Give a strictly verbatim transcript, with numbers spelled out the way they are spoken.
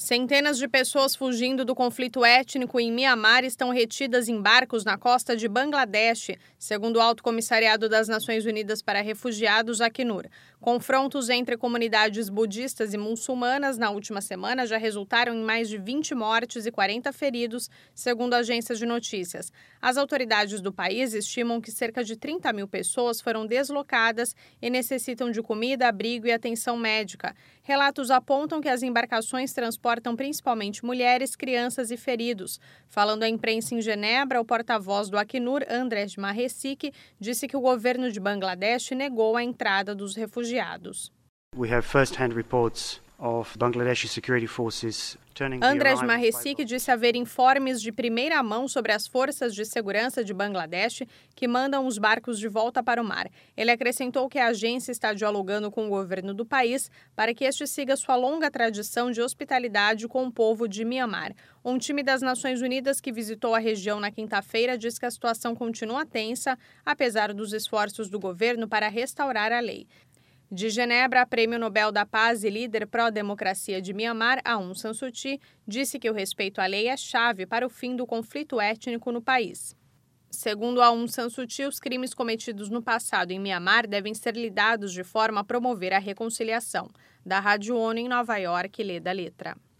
Centenas de pessoas fugindo do conflito étnico em Mianmar estão retidas em barcos na costa de Bangladesh, segundo o Alto Comissariado das Nações Unidas para Refugiados, Acnur. Confrontos entre comunidades budistas e muçulmanas na última semana já resultaram em mais de vinte mortes e quarenta feridos, segundo agências de notícias. As autoridades do país estimam que cerca de trinta mil pessoas foram deslocadas e necessitam de comida, abrigo e atenção médica. Relatos apontam que as embarcações transportam principalmente mulheres, crianças e feridos. Falando à imprensa em Genebra, o porta-voz do Acnur, Andrej Mahecic, disse que o governo de Bangladesh negou a entrada dos refugiados. We have first-hand reports of Bangladeshi security forces turning the Andrej arrivals Mahecic by- disse haver informes de primeira mão sobre as forças de segurança de Bangladesh que mandam os barcos de volta para o mar. Ele acrescentou que a agência está dialogando com o governo do país para que este siga sua longa tradição de hospitalidade com o povo de Mianmar. Um time das Nações Unidas que visitou a região na quinta-feira diz que a situação continua tensa, apesar dos esforços do governo para restaurar a lei. De Genebra, Prêmio Nobel da Paz e líder pró-democracia de Mianmar, Aung San Suu Kyi, disse que o respeito à lei é chave para o fim do conflito étnico no país. Segundo Aung San Suu Kyi, os crimes cometidos no passado em Mianmar devem ser lidados de forma a promover a reconciliação. Da Rádio ONU em Nova York, lê da letra.